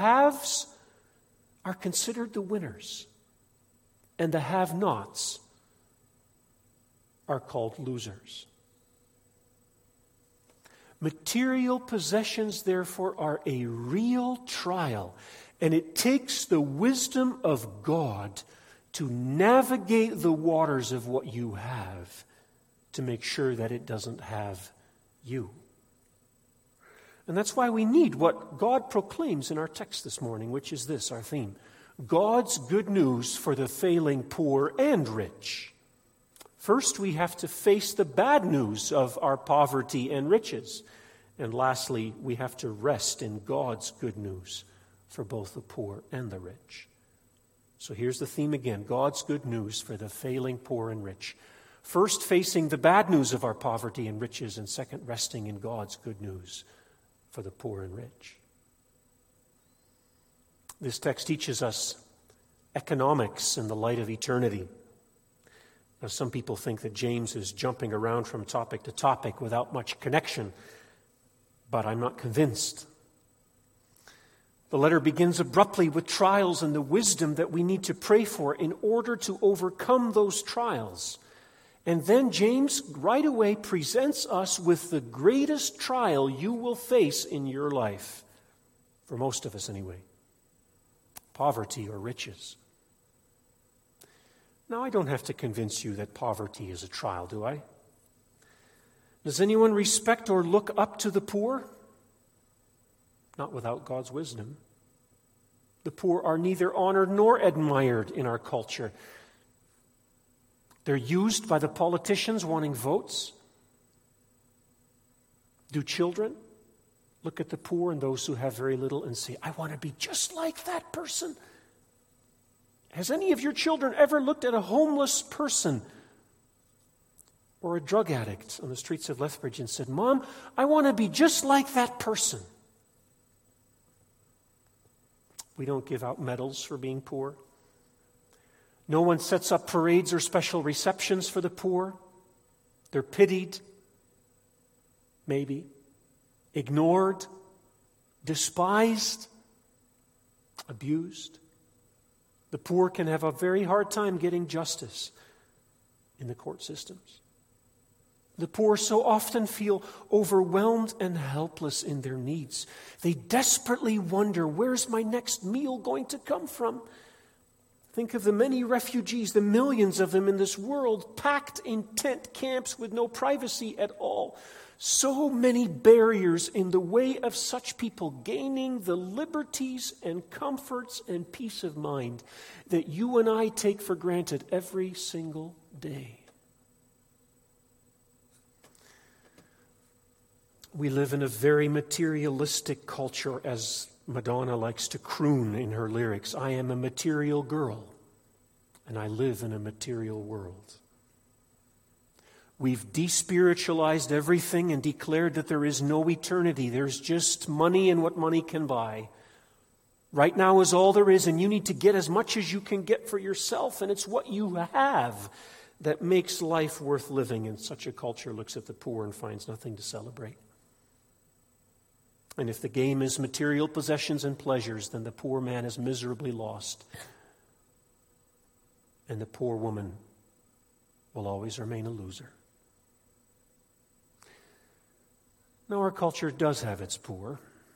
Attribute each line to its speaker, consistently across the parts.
Speaker 1: haves are considered the winners, and the have-nots are called losers. Material possessions, therefore, are a real trial, and it takes the wisdom of God to navigate the waters of what you have to make sure that it doesn't have you. And that's why we need what God proclaims in our text this morning, which is this, our theme: God's good news for the failing poor and rich. First, we have to face the bad news of our poverty and riches. And lastly, we have to rest in God's good news for both the poor and the rich. So here's the theme again: God's good news for the failing poor and rich. First, facing the bad news of our poverty and riches, and second, resting in God's good news for the poor and rich. This text teaches us economics in the light of eternity. Now, some people think that James is jumping around from topic to topic without much connection, but I'm not convinced. The letter begins abruptly with trials and the wisdom that we need to pray for in order to overcome those trials. And then James right away presents us with the greatest trial you will face in your life, for most of us anyway: poverty or riches. Now, I don't have to convince you that poverty is a trial, do I? Does anyone respect or look up to the poor? Not without God's wisdom. The poor are neither honored nor admired in our culture. They're used by the politicians wanting votes. Do children look at the poor and those who have very little and say, I want to be just like that person? Has any of your children ever looked at a homeless person or a drug addict on the streets of Lethbridge and said, Mom, I want to be just like that person? We don't give out medals for being poor. No one sets up parades or special receptions for the poor. They're pitied, maybe, ignored, despised, abused. The poor can have a very hard time getting justice in the court systems. The poor so often feel overwhelmed and helpless in their needs. They desperately wonder, where's my next meal going to come from? Think of the many refugees, the millions of them in this world, packed in tent camps with no privacy at all. So many barriers in the way of such people gaining the liberties and comforts and peace of mind that you and I take for granted every single day. We live in a very materialistic culture, as Madonna likes to croon in her lyrics. I am a material girl, and I live in a material world. We've despiritualized everything and declared that there is no eternity. There's just money and what money can buy. Right now is all there is, and you need to get as much as you can get for yourself, and it's what you have that makes life worth living. And such a culture looks at the poor and finds nothing to celebrate. And if the game is material possessions and pleasures, then the poor man is miserably lost. And the poor woman will always remain a loser. Now, our culture does have its poor.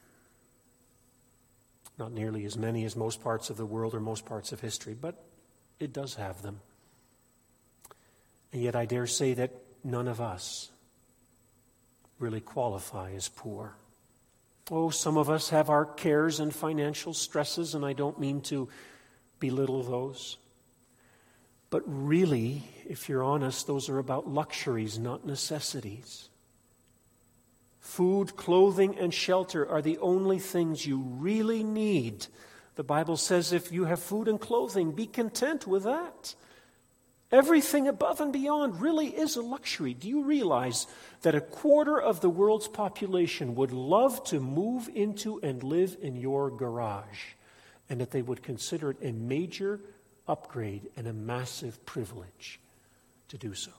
Speaker 1: Not nearly as many as most parts of the world or most parts of history, but it does have them. And yet I dare say that none of us really qualify as poor. Oh, some of us have our cares and financial stresses, and I don't mean to belittle those. But really, if you're honest, those are about luxuries, not necessities. Food, clothing, and shelter are the only things you really need. The Bible says if you have food and clothing, be content with that. Everything above and beyond really is a luxury. Do you realize that a quarter of the world's population would love to move into and live in your garage, and that they would consider it a major upgrade and a massive privilege to do so?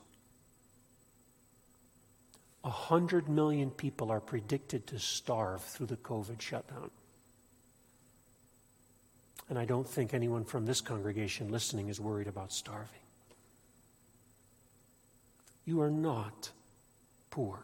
Speaker 1: 100 million people are predicted to starve through the COVID shutdown. And I don't think anyone from this congregation listening is worried about starving. You are not poor.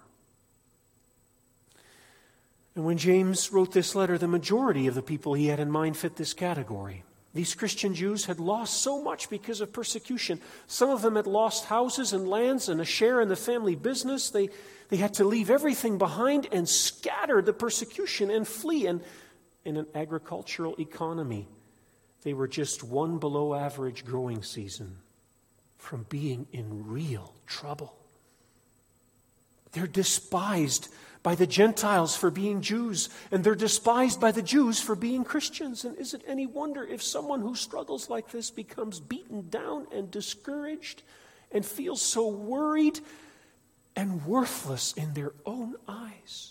Speaker 1: And when James wrote this letter, the majority of the people he had in mind fit this category. These Christian Jews had lost so much because of persecution. Some of them had lost houses and lands and a share in the family business. They had to leave everything behind and scatter the persecution and flee. And in an agricultural economy, they were just one below average growing season from being in real trouble. They're despised by the Gentiles for being Jews, and they're despised by the Jews for being Christians. And is it any wonder if someone who struggles like this becomes beaten down and discouraged and feels so worried and worthless in their own eyes?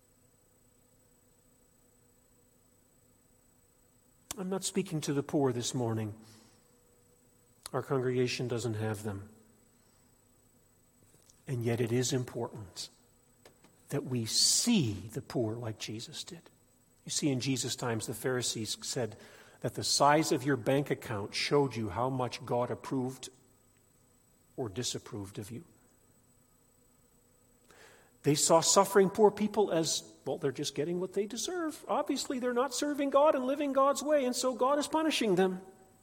Speaker 1: I'm not speaking to the poor this morning. Our congregation doesn't have them. And yet it is important that we see the poor like Jesus did. You see, in Jesus' times, the Pharisees said that the size of your bank account showed you how much God approved or disapproved of you. They saw suffering poor people as, well, they're just getting what they deserve. Obviously, they're not serving God and living God's way, and so God is punishing them.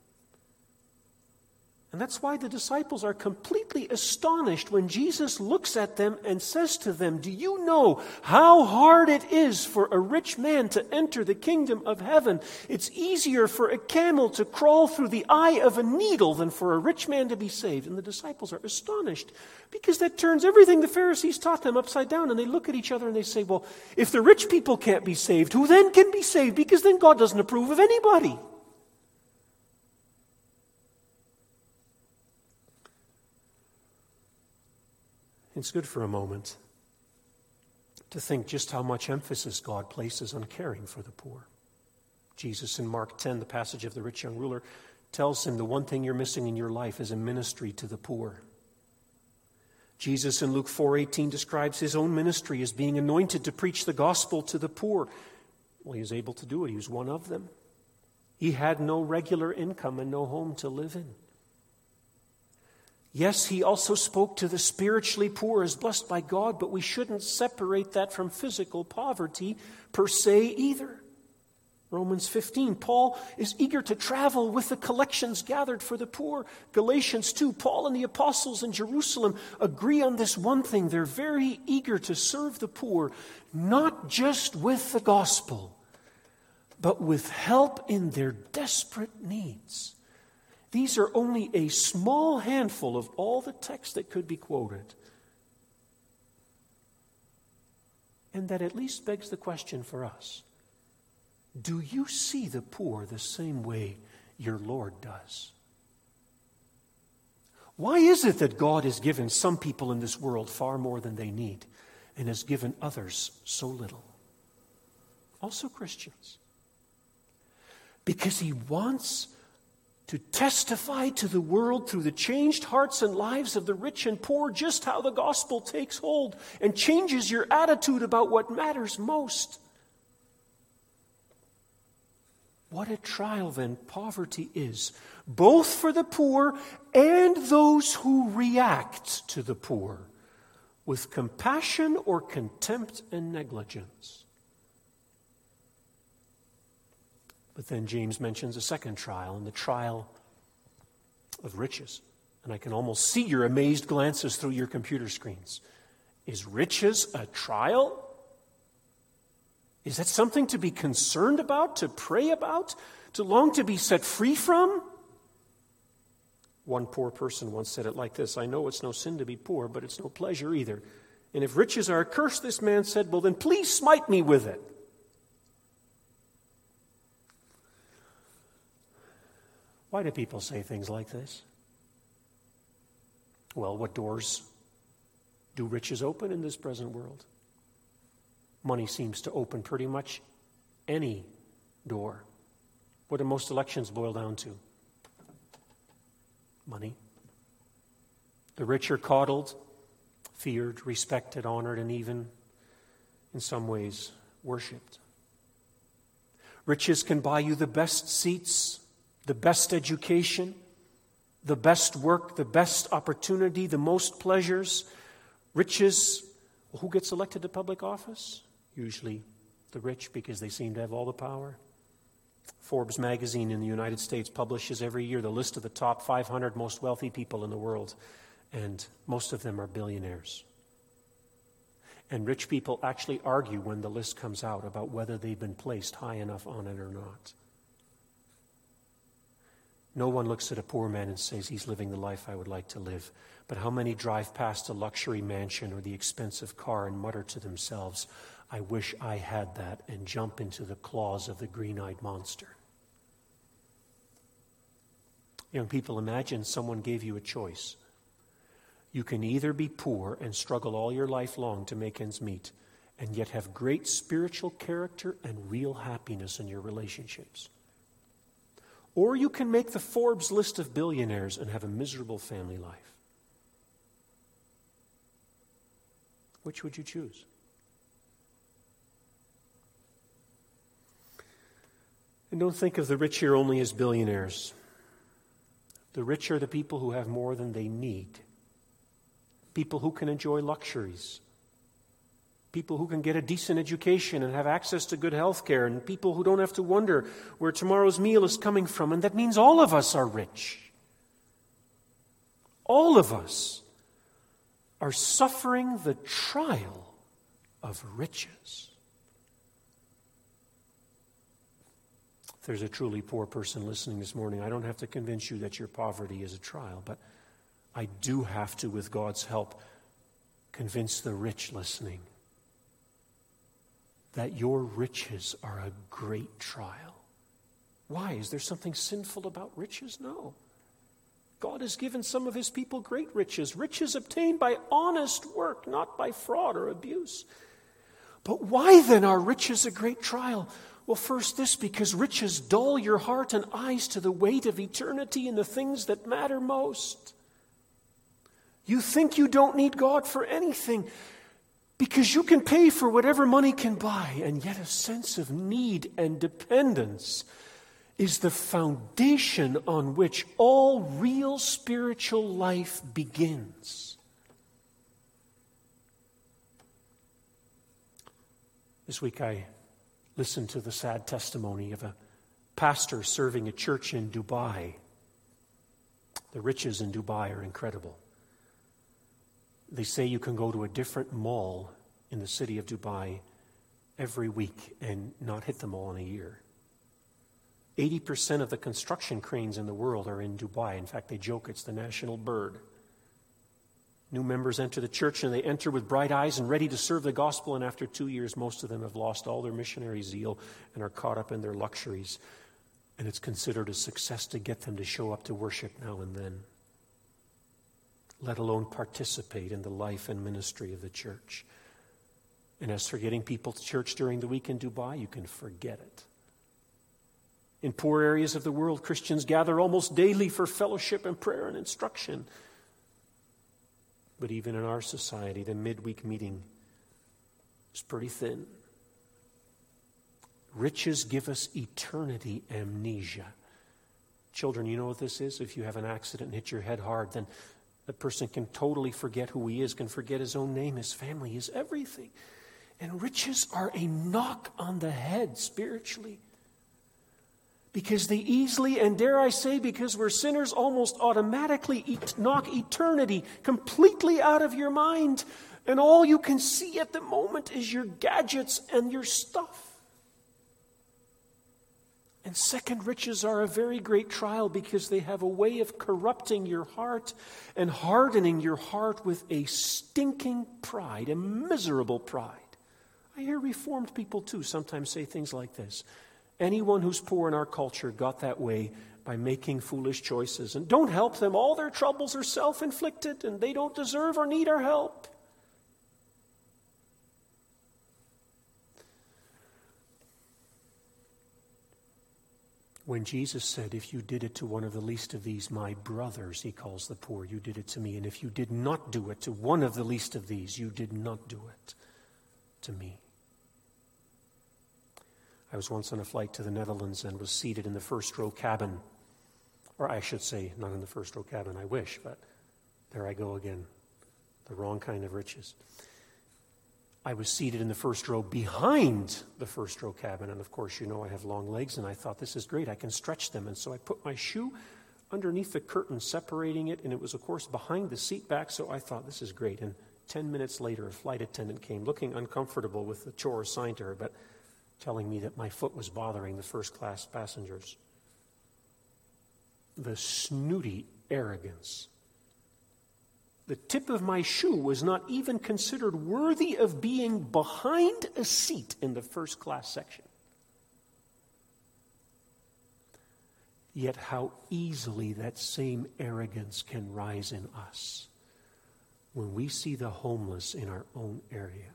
Speaker 1: And that's why the disciples are completely astonished when Jesus looks at them and says to them, "Do you know how hard it is for a rich man to enter the kingdom of heaven? It's easier for a camel to crawl through the eye of a needle than for a rich man to be saved." And the disciples are astonished because that turns everything the Pharisees taught them upside down. And they look at each other and they say, well, if the rich people can't be saved, who then can be saved? Because then God doesn't approve of anybody. It's good for a moment to think just how much emphasis God places on caring for the poor. Jesus in Mark 10, the passage of the rich young ruler, tells him the one thing you're missing in your life is a ministry to the poor. Jesus in Luke 4:18 describes his own ministry as being anointed to preach the gospel to the poor. Well, he was able to do it. He was one of them. He had no regular income and no home to live in. Yes, he also spoke to the spiritually poor as blessed by God, but we shouldn't separate that from physical poverty per se either. Romans 15, Paul is eager to travel with the collections gathered for the poor. Galatians 2, Paul and the apostles in Jerusalem agree on this one thing. They're very eager to serve the poor, not just with the gospel, but with help in their desperate needs. These are only a small handful of all the texts that could be quoted. And that at least begs the question for us. Do you see the poor the same way your Lord does? Why is it that God has given some people in this world far more than they need and has given others so little? Also Christians. Because He wants to testify to the world through the changed hearts and lives of the rich and poor just how the gospel takes hold and changes your attitude about what matters most. What a trial then poverty is, both for the poor and those who react to the poor with compassion or contempt and negligence. But then James mentions a second trial, and the trial of riches. And I can almost see your amazed glances through your computer screens. Is riches a trial? Is that something to be concerned about, to pray about, to long to be set free from? One poor person once said it like this: "I know it's no sin to be poor, but it's no pleasure either. And if riches are a curse," this man said, "well then please smite me with it." Why do people say things like this? Well, what doors do riches open in this present world? Money seems to open pretty much any door. What do most elections boil down to? Money. The rich are coddled, feared, respected, honored, and even, in some ways, worshipped. Riches can buy you the best seats, the best education, the best work, the best opportunity, the most pleasures. Riches, well, who gets elected to public office? Usually the rich, because they seem to have all the power. Forbes magazine in the United States publishes every year the list of the top 500 most wealthy people in the world, and most of them are billionaires. And rich people actually argue when the list comes out about whether they've been placed high enough on it or not. No one looks at a poor man and says, he's living the life I would like to live. But how many drive past a luxury mansion or the expensive car and mutter to themselves, I wish I had that, and jump into the claws of the green-eyed monster? Young people, imagine someone gave you a choice. You can either be poor and struggle all your life long to make ends meet, and yet have great spiritual character and real happiness in your relationships. Or you can make the Forbes list of billionaires and have a miserable family life. Which would you choose? And don't think of the rich here only as billionaires. The rich are the people who have more than they need. People who can enjoy luxuries. People who can get a decent education and have access to good health care. And people who don't have to wonder where tomorrow's meal is coming from. And that means all of us are rich. All of us are suffering the trial of riches. If there's a truly poor person listening this morning, I don't have to convince you that your poverty is a trial, but I do have to, with God's help, convince the rich listening that your riches are a great trial. Why? Is there something sinful about riches? No. God has given some of His people great riches. Riches obtained by honest work, not by fraud or abuse. But why then are riches a great trial? Well, first this, because riches dull your heart and eyes to the weight of eternity and the things that matter most. You think you don't need God for anything because you can pay for whatever money can buy, and yet a sense of need and dependence is the foundation on which all real spiritual life begins. This week I listened to the sad testimony of a pastor serving a church in Dubai. The riches in Dubai are incredible. They say you can go to a different mall in the city of Dubai every week and not hit them all in a year. 80% of the construction cranes in the world are in Dubai. In fact, they joke it's the national bird. New members enter the church and they enter with bright eyes and ready to serve the gospel, and after 2 years, most of them have lost all their missionary zeal and are caught up in their luxuries. And it's considered a success to get them to show up to worship now and then, let alone participate in the life and ministry of the church. And as for getting people to church during the week in Dubai, you can forget it. In poor areas of the world, Christians gather almost daily for fellowship and prayer and instruction. But even in our society, the midweek meeting is pretty thin. Riches give us eternity amnesia. Children, you know what this is? If you have an accident and hit your head hard, then the person can totally forget who he is, can forget his own name, his family, his everything. And riches are a knock on the head spiritually. Because they easily, and dare I say, because we're sinners, almost automatically knock eternity completely out of your mind. And all you can see at the moment is your gadgets and your stuff. And second, riches are a very great trial because they have a way of corrupting your heart and hardening your heart with a stinking pride, a miserable pride. I hear Reformed people too sometimes say things like this. Anyone who's poor in our culture got that way by making foolish choices. And don't help them. All their troubles are self-inflicted and they don't deserve or need our help. When Jesus said, if you did it to one of the least of these, my brothers, he calls the poor, you did it to me. And if you did not do it to one of the least of these, you did not do it to me. I was once on a flight to the Netherlands and was seated in the first row cabin. Or I should say, not in the first row cabin, I wish, but there I go again. The wrong kind of riches. I was seated in the first row behind the first row cabin, and of course, you know I have long legs, and I thought, this is great, I can stretch them. And so I put my shoe underneath the curtain, separating it, and it was, of course, behind the seat back, so I thought, this is great. And 10 minutes later, a flight attendant came, looking uncomfortable with the chore assigned to her, but telling me that my foot was bothering the first-class passengers. The snooty arrogance. The tip of my shoe was not even considered worthy of being behind a seat in the first-class section. Yet how easily that same arrogance can rise in us when we see the homeless in our own area.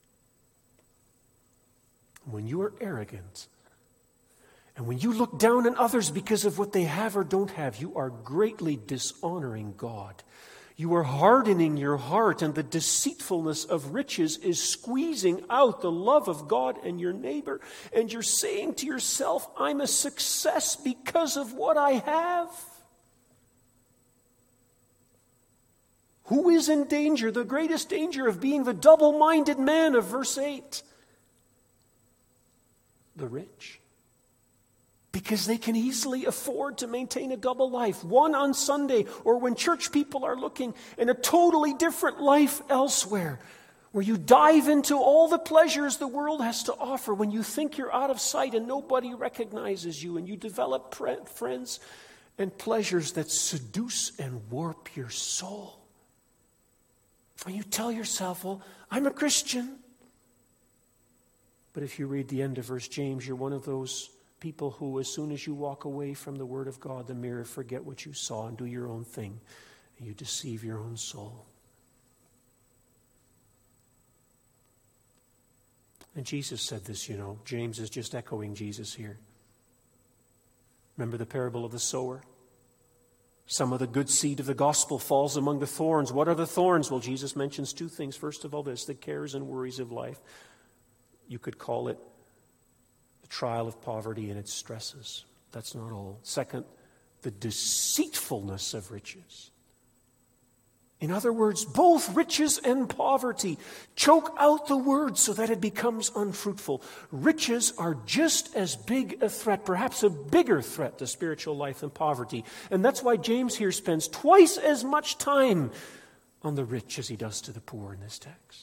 Speaker 1: When you are arrogant, and when you look down on others because of what they have or don't have, you are greatly dishonoring God. You are hardening your heart, and the deceitfulness of riches is squeezing out the love of God and your neighbor. And you're saying to yourself, I'm a success because of what I have. Who is in danger, the greatest danger of being the double-minded man of verse 8? The rich. Because they can easily afford to maintain a double life. One on Sunday or when church people are looking, and a totally different life elsewhere. Where you dive into all the pleasures the world has to offer when you think you're out of sight and nobody recognizes you. And you develop friends and pleasures that seduce and warp your soul. And you tell yourself, well, I'm a Christian. But if you read the end of verse James, you're one of those people who, as soon as you walk away from the Word of God, the mirror, forget what you saw and do your own thing. And you deceive your own soul. And Jesus said this, you know. James is just echoing Jesus here. Remember the parable of the sower? Some of the good seed of the gospel falls among the thorns. What are the thorns? Well, Jesus mentions two things. First of all, this, the cares and worries of life. You could call it the trial of poverty and its stresses. That's not all. Second, the deceitfulness of riches. In other words, both riches and poverty choke out the word so that it becomes unfruitful. Riches are just as big a threat, perhaps a bigger threat to spiritual life than poverty. And that's why James here spends twice as much time on the rich as he does to the poor in this text.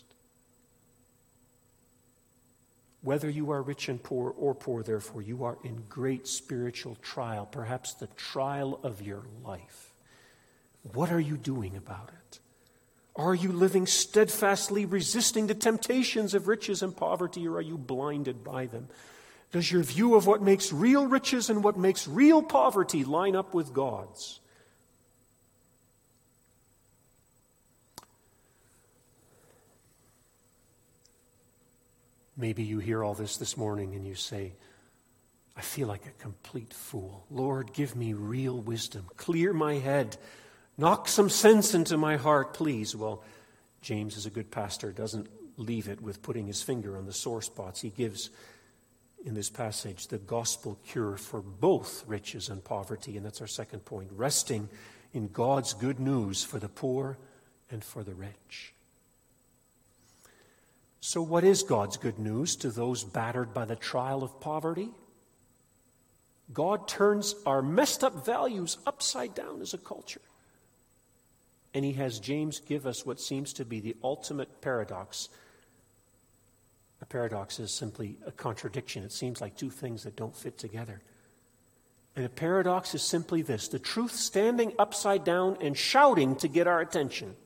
Speaker 1: Whether you are rich and poor or poor, therefore, you are in great spiritual trial, perhaps the trial of your life. What are you doing about it? Are you living steadfastly resisting the temptations of riches and poverty, or are you blinded by them? Does your view of what makes real riches and what makes real poverty line up with God's? Maybe you hear all this morning and you say, I feel like a complete fool. Lord, give me real wisdom. Clear my head. Knock some sense into my heart, please. Well, James is a good pastor, doesn't leave it with putting his finger on the sore spots. He gives, in this passage, the gospel cure for both riches and poverty. And that's our second point, resting in God's good news for the poor and for the rich. So what is God's good news to those battered by the trial of poverty? God turns our messed up values upside down as a culture. And he has James give us what seems to be the ultimate paradox. A paradox is simply a contradiction. It seems like two things that don't fit together. And a paradox is simply this: the truth standing upside down and shouting to get our attention.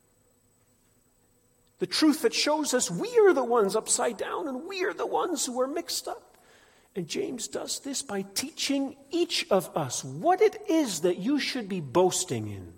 Speaker 1: The truth that shows us we are the ones upside down and we are the ones who are mixed up. And James does this by teaching each of us what it is that you should be boasting in.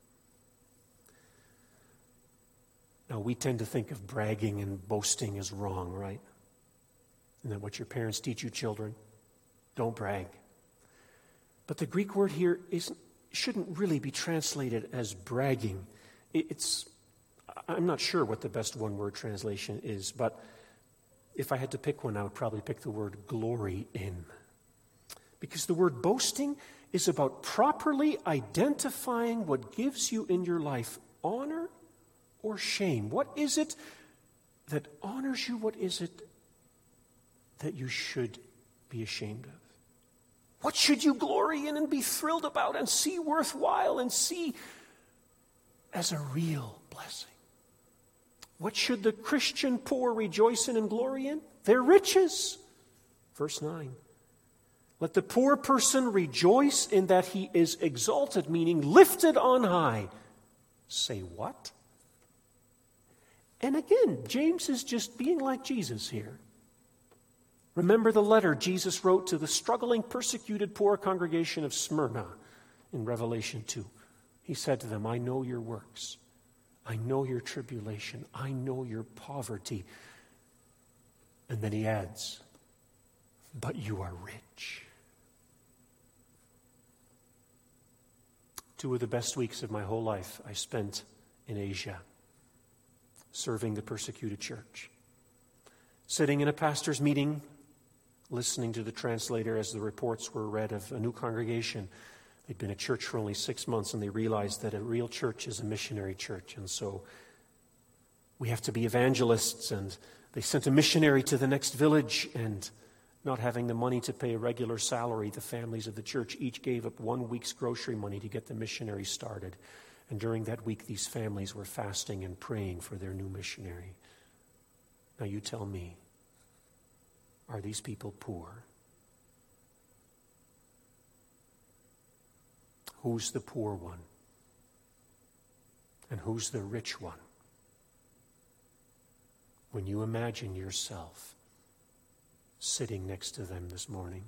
Speaker 1: Now, we tend to think of bragging and boasting as wrong, right? Isn't that what your parents teach you, children? Don't brag. But the Greek word here shouldn't really be translated as bragging. I'm not sure what the best one-word translation is, but if I had to pick one, I would probably pick the word glory in. Because the word boasting is about properly identifying what gives you in your life honor or shame. What is it that honors you? What is it that you should be ashamed of? What should you glory in and be thrilled about and see worthwhile and see as a real blessing? What should the Christian poor rejoice in and glory in? Their riches. Verse 9. Let the poor person rejoice in that he is exalted, meaning lifted on high. Say what? And again, James is just being like Jesus here. Remember the letter Jesus wrote to the struggling, persecuted, poor congregation of Smyrna in Revelation 2. He said to them, I know your works. I know your tribulation. I know your poverty. And then he adds, but you are rich. 2 of the best weeks of my whole life I spent in Asia, serving the persecuted church. Sitting in a pastor's meeting, listening to the translator as the reports were read of a new congregation. They'd been at church for only 6 months, and they realized that a real church is a missionary church. And so we have to be evangelists. And they sent a missionary to the next village, and not having the money to pay a regular salary, the families of the church each gave up 1 week's grocery money to get the missionary started. And during that week, these families were fasting and praying for their new missionary. Now you tell me, are these people poor? Who's the poor one? And who's the rich one? When you imagine yourself sitting next to them this morning,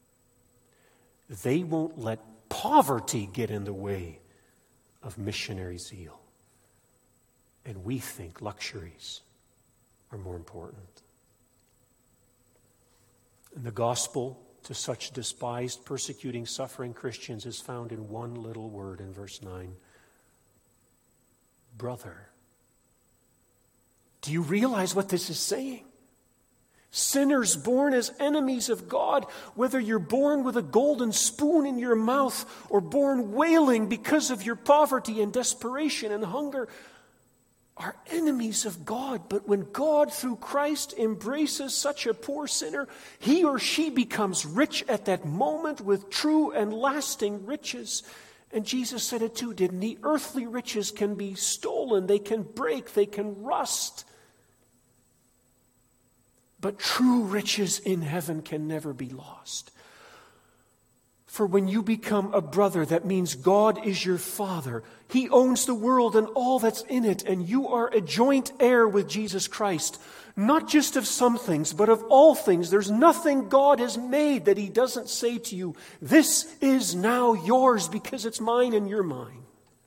Speaker 1: they won't let poverty get in the way of missionary zeal. And we think luxuries are more important. And the gospel to such despised, persecuting, suffering Christians is found in one little word in verse 9. Brother. Do you realize what this is saying? Sinners born as enemies of God, whether you're born with a golden spoon in your mouth or born wailing because of your poverty and desperation and hunger, are enemies of God. But when God, through Christ, embraces such a poor sinner, he or she becomes rich at that moment with true and lasting riches. And Jesus said it too, didn't he? Earthly riches can be stolen, they can break, they can rust. But true riches in heaven can never be lost. For when you become a brother, that means God is your Father. He owns the world and all that's in it, and you are a joint heir with Jesus Christ. Not just of some things, but of all things. There's nothing God has made that he doesn't say to you, this is now yours because it's mine and you're mine.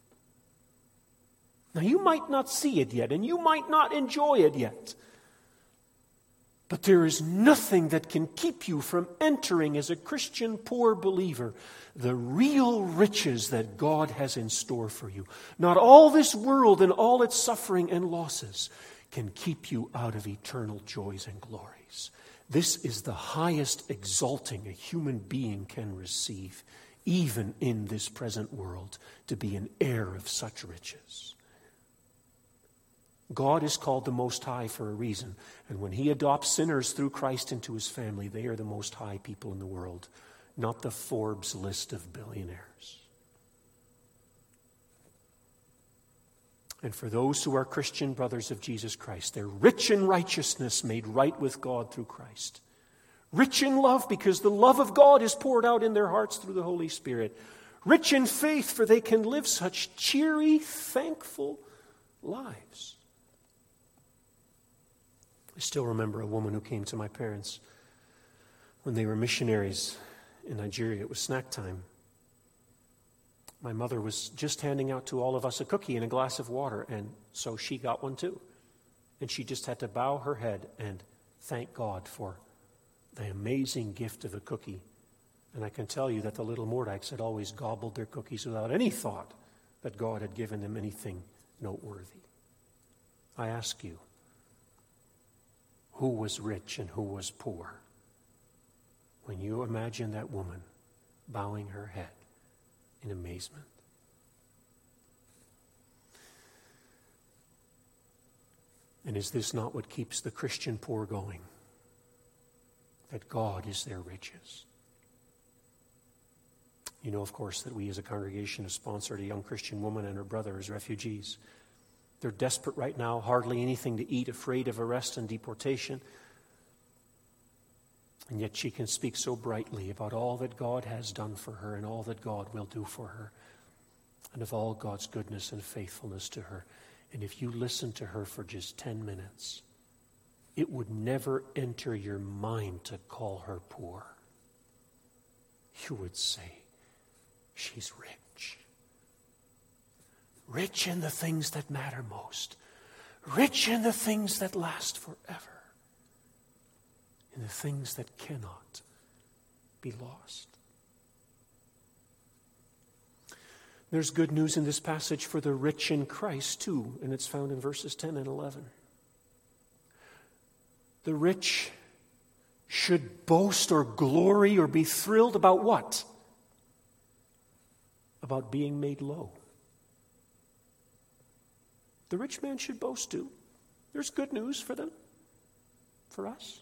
Speaker 1: Now you might not see it yet, and you might not enjoy it yet. But there is nothing that can keep you from entering as a Christian poor believer the real riches that God has in store for you. Not all this world and all its suffering and losses can keep you out of eternal joys and glories. This is the highest exalting a human being can receive, even in this present world, to be an heir of such riches. God is called the Most High for a reason. And when he adopts sinners through Christ into his family, they are the most high people in the world, not the Forbes list of billionaires. And for those who are Christian brothers of Jesus Christ, they're rich in righteousness, made right with God through Christ. Rich in love, because the love of God is poured out in their hearts through the Holy Spirit. Rich in faith, for they can live such cheery, thankful lives. I still remember a woman who came to my parents when they were missionaries in Nigeria. It was snack time. My mother was just handing out to all of us a cookie and a glass of water, and so she got one too. And she just had to bow her head and thank God for the amazing gift of a cookie. And I can tell you that the little Mordecais had always gobbled their cookies without any thought that God had given them anything noteworthy. I ask you, who was rich and who was poor. When you imagine that woman bowing her head in amazement. And is this not what keeps the Christian poor going? That God is their riches. You know, of course, that we as a congregation have sponsored a young Christian woman and her brother as refugees. They're desperate right now, hardly anything to eat, afraid of arrest and deportation. And yet she can speak so brightly about all that God has done for her and all that God will do for her, and of all God's goodness and faithfulness to her. And if you listen to her for just 10 minutes, it would never enter your mind to call her poor. You would say, she's rich. Rich in the things that matter most. Rich in the things that last forever. In the things that cannot be lost. There's good news in this passage for the rich in Christ too, and it's found in verses 10 and 11. The rich should boast or glory or be thrilled about what? About being made low. The rich man should boast too. There's good news for them, for us.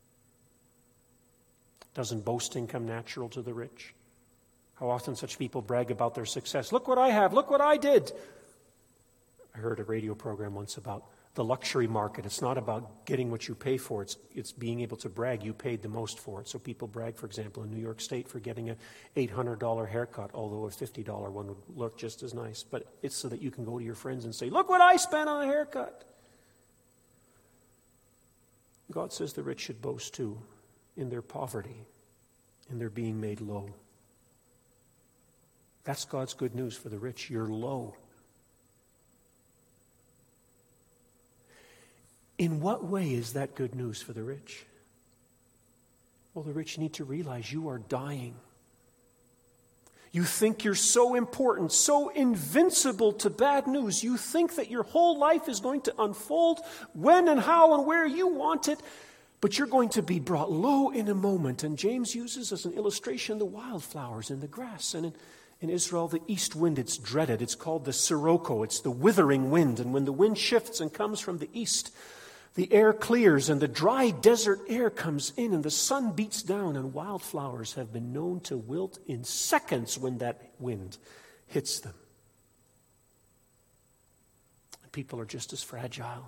Speaker 1: Doesn't boasting come natural to the rich? How often such people brag about their success. Look what I have, look what I did. I heard a radio program once about the luxury market. It's not about getting what you pay for. It's being able to brag you paid the most for it. So people brag, for example, in New York State for getting an $800 haircut, although a $50 one would look just as nice. But it's so that you can go to your friends and say, look what I spent on a haircut. God says the rich should boast too in their poverty, in their being made low. That's God's good news for the rich. You're low. In what way is that good news for the rich? Well, the rich need to realize you are dying. You think you're so important, so invincible to bad news. You think that your whole life is going to unfold when and how and where you want it, but you're going to be brought low in a moment. And James uses as an illustration the wildflowers and the grass. And in Israel, the east wind, it's dreaded. It's called the sirocco. It's the withering wind. And when the wind shifts and comes from the east, the air clears and the dry desert air comes in and the sun beats down, and wildflowers have been known to wilt in seconds when that wind hits them. And people are just as fragile.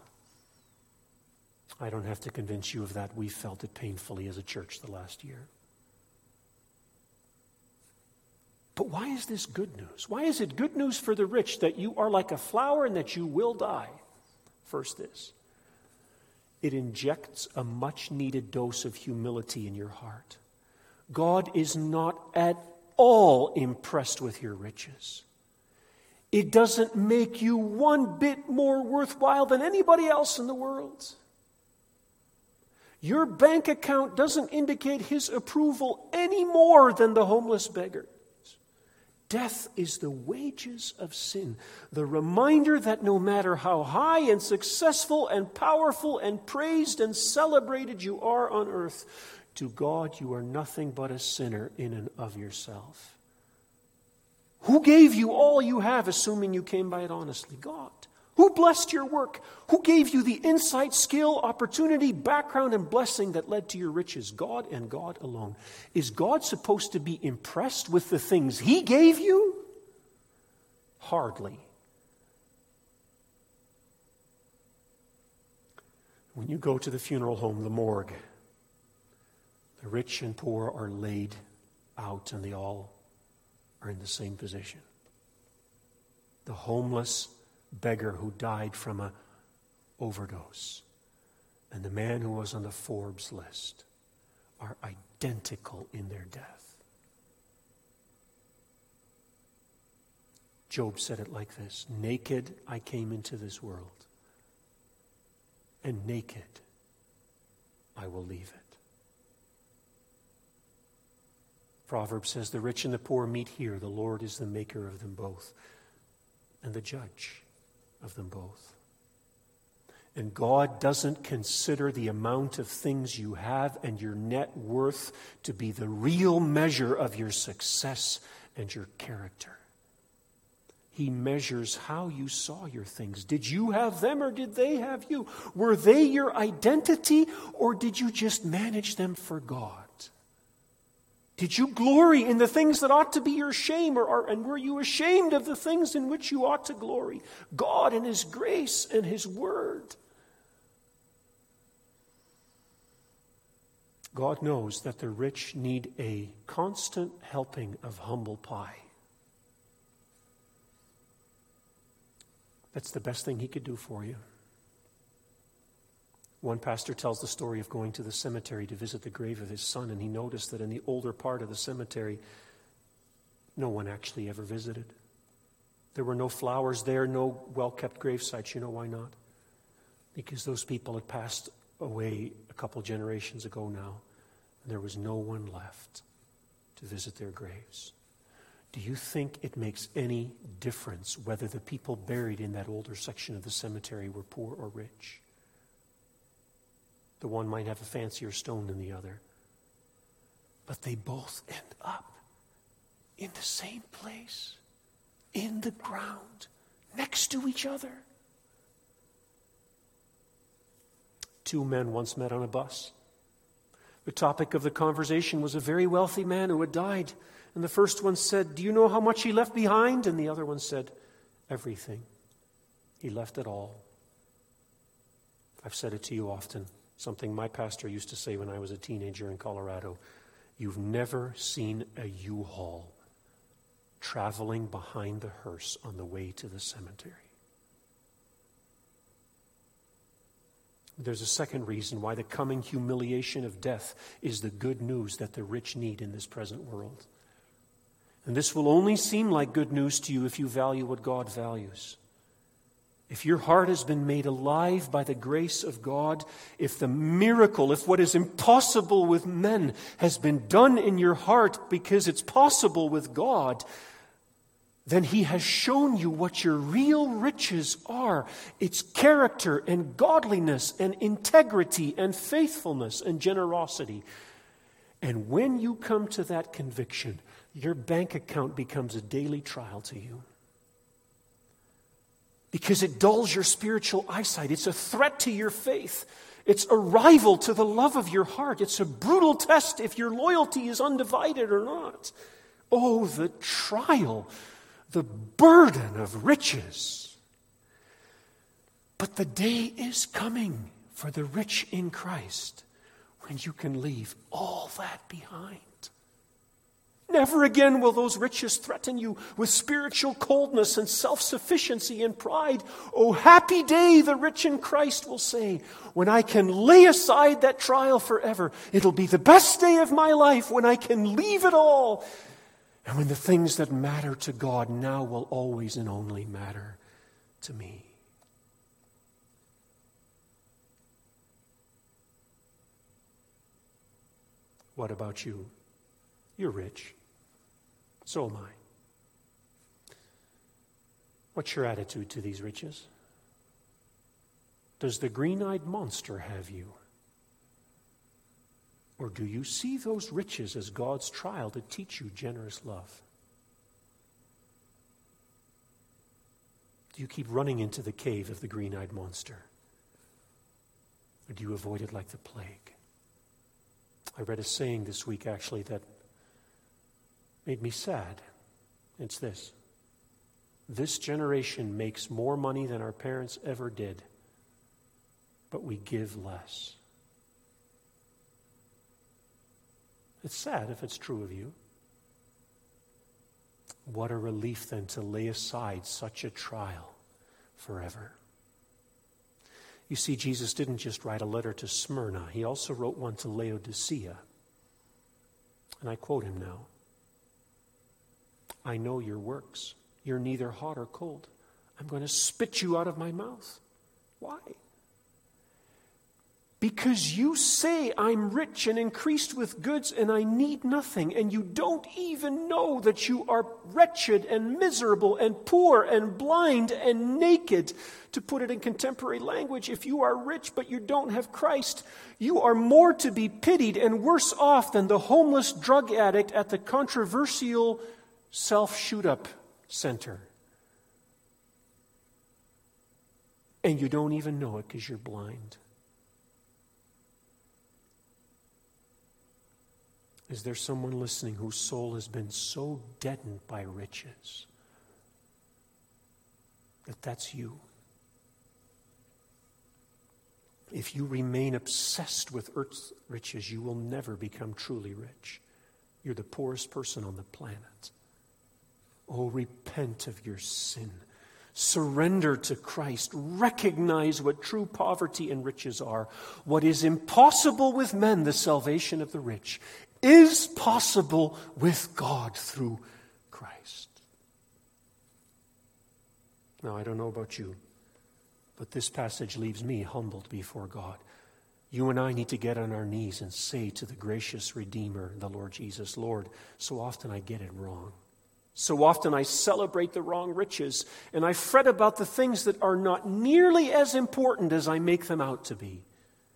Speaker 1: I don't have to convince you of that. We've felt it painfully as a church the last year. But why is this good news? Why is it good news for the rich that you are like a flower and that you will die? First this. It injects a much-needed dose of humility in your heart. God is not at all impressed with your riches. It doesn't make you one bit more worthwhile than anybody else in the world. Your bank account doesn't indicate His approval any more than the homeless beggar. Death is the wages of sin. The reminder that no matter how high and successful and powerful and praised and celebrated you are on earth, to God you are nothing but a sinner in and of yourself. Who gave you all you have, assuming you came by it honestly? God. Who blessed your work? Who gave you the insight, skill, opportunity, background, and blessing that led to your riches? God and God alone. Is God supposed to be impressed with the things He gave you? Hardly. When you go to the funeral home, the morgue, the rich and poor are laid out and they all are in the same position. The homeless beggar who died from an overdose and the man who was on the Forbes list are identical in their death. Job said it like this: naked I came into this world, and naked I will leave it. Proverbs says the rich and the poor meet here. The Lord is the maker of them both and the judge of them both. And God doesn't consider the amount of things you have and your net worth to be the real measure of your success and your character. He measures how you saw your things. Did you have them or did they have you? Were they your identity or did you just manage them for God? Did you glory in the things that ought to be your shame, and were you ashamed of the things in which you ought to glory? God and His grace and His Word. God knows that the rich need a constant helping of humble pie. That's the best thing He could do for you. One pastor tells the story of going to the cemetery to visit the grave of his son, and he noticed that in the older part of the cemetery, no one actually ever visited. There were no flowers there, no well-kept grave sites. You know why not? Because those people had passed away a couple generations ago now, and there was no one left to visit their graves. Do you think it makes any difference whether the people buried in that older section of the cemetery were poor or rich? The one might have a fancier stone than the other. But they both end up in the same place, in the ground, next to each other. Two men once met on a bus. The topic of the conversation was a very wealthy man who had died. And the first one said, "Do you know how much he left behind?" And the other one said, "Everything. He left it all." I've said it to you often. Something my pastor used to say when I was a teenager in Colorado. You've never seen a U-Haul traveling behind the hearse on the way to the cemetery. There's a second reason why the coming humiliation of death is the good news that the rich need in this present world. And this will only seem like good news to you if you value what God values. If your heart has been made alive by the grace of God, if the miracle, if what is impossible with men has been done in your heart because it's possible with God, then He has shown you what your real riches are. It's character and godliness and integrity and faithfulness and generosity. And when you come to that conviction, your bank account becomes a daily trial to you. Because it dulls your spiritual eyesight. It's a threat to your faith. It's a rival to the love of your heart. It's a brutal test if your loyalty is undivided or not. Oh, the trial, the burden of riches. But the day is coming for the rich in Christ when you can leave all that behind. Never again will those riches threaten you with spiritual coldness and self-sufficiency and pride. Oh, happy day, the rich in Christ will say, when I can lay aside that trial forever. It'll be the best day of my life when I can leave it all. And when the things that matter to God now will always and only matter to me. What about you? You're rich. So am I. What's your attitude to these riches? Does the green-eyed monster have you? Or do you see those riches as God's trial to teach you generous love? Do you keep running into the cave of the green-eyed monster? Or do you avoid it like the plague? I read a saying this week, actually, that made me sad. It's this: this generation makes more money than our parents ever did, but we give less. It's sad if it's true of you. What a relief then to lay aside such a trial forever. You see, Jesus didn't just write a letter to Smyrna. He also wrote one to Laodicea. And I quote him now. I know your works. You're neither hot or cold. I'm going to spit you out of my mouth. Why? because you say I'm rich and increased with goods and I need nothing, and you don't even know that you are wretched and miserable and poor and blind and naked. To put it in contemporary language, if you are rich but you don't have Christ, you are more to be pitied and worse off than the homeless drug addict at the controversial self-shoot-up center. And you don't even know it because you're blind. Is there someone listening whose soul has been so deadened by riches that that's you? If you remain obsessed with earth's riches, you will never become truly rich. You're the poorest person on the planet. Oh, repent of your sin. Surrender to Christ. Recognize what true poverty and riches are. What is impossible with men, the salvation of the rich, is possible with God through Christ. Now, I don't know about you, but this passage leaves me humbled before God. You and I need to get on our knees and say to the gracious Redeemer, the Lord Jesus, Lord, so often I get it wrong. So often I celebrate the wrong riches, and I fret about the things that are not nearly as important as I make them out to be.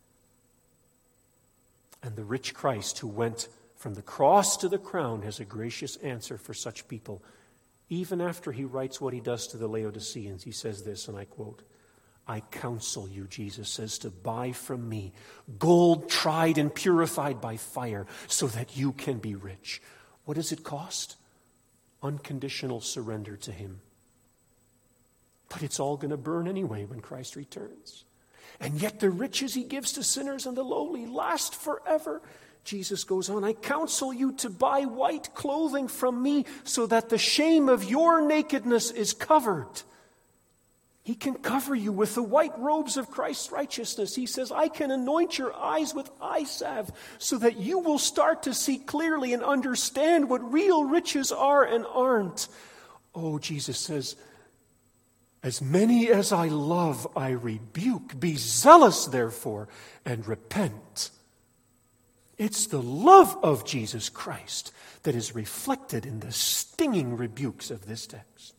Speaker 1: And the rich Christ who went from the cross to the crown has a gracious answer for such people. Even after he writes what he does to the Laodiceans, he says this, and I quote, I counsel you, Jesus says, to buy from me gold tried and purified by fire so that you can be rich. What does it cost? Unconditional surrender to him. But it's all going to burn anyway when Christ returns. And yet the riches he gives to sinners and the lowly last forever. Jesus goes on, I counsel you to buy white clothing from me so that the shame of your nakedness is covered. He can cover you with the white robes of Christ's righteousness. He says, I can anoint your eyes with eye salve so that you will start to see clearly and understand what real riches are and aren't. Oh, Jesus says, as many as I love, I rebuke. Be zealous, therefore, and repent. It's the love of Jesus Christ that is reflected in the stinging rebukes of this text.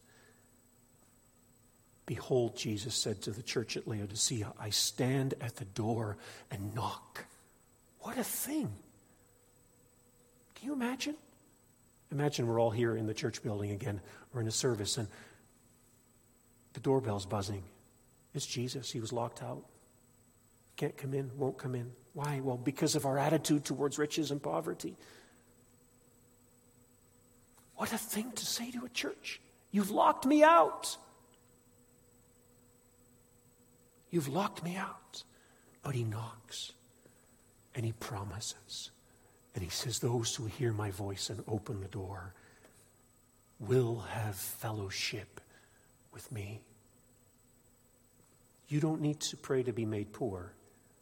Speaker 1: Behold, Jesus said to the church at Laodicea, I stand at the door and knock. What a thing. Can you imagine? Imagine we're all here in the church building again. We're in a service and the doorbell's buzzing. It's Jesus. He was locked out. Can't come in, won't come in. Why? Well, because of our attitude towards riches and poverty. What a thing to say to a church. You've locked me out. You've locked me out. But he knocks and he promises. And he says, those who hear my voice and open the door will have fellowship with me. You don't need to pray to be made poor.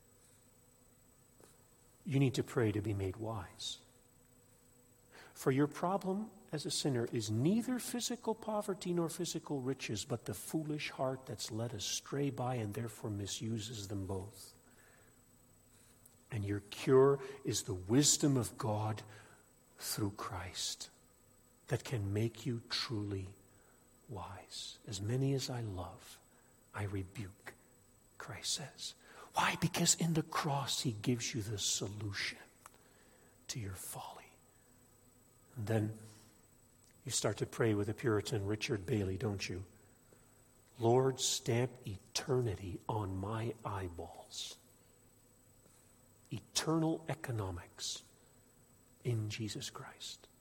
Speaker 1: You need to pray to be made wise. For your problem as a sinner is neither physical poverty nor physical riches, but the foolish heart that's led astray by and therefore misuses them both. And your cure is the wisdom of God through Christ that can make you truly wise. As many as I love, I rebuke, Christ says. Why? Because in the cross he gives you the solution to your folly. And then you start to pray with the Puritan Richard Bailey, don't you? Lord, stamp eternity on my eyeballs. Eternal economics in Jesus Christ.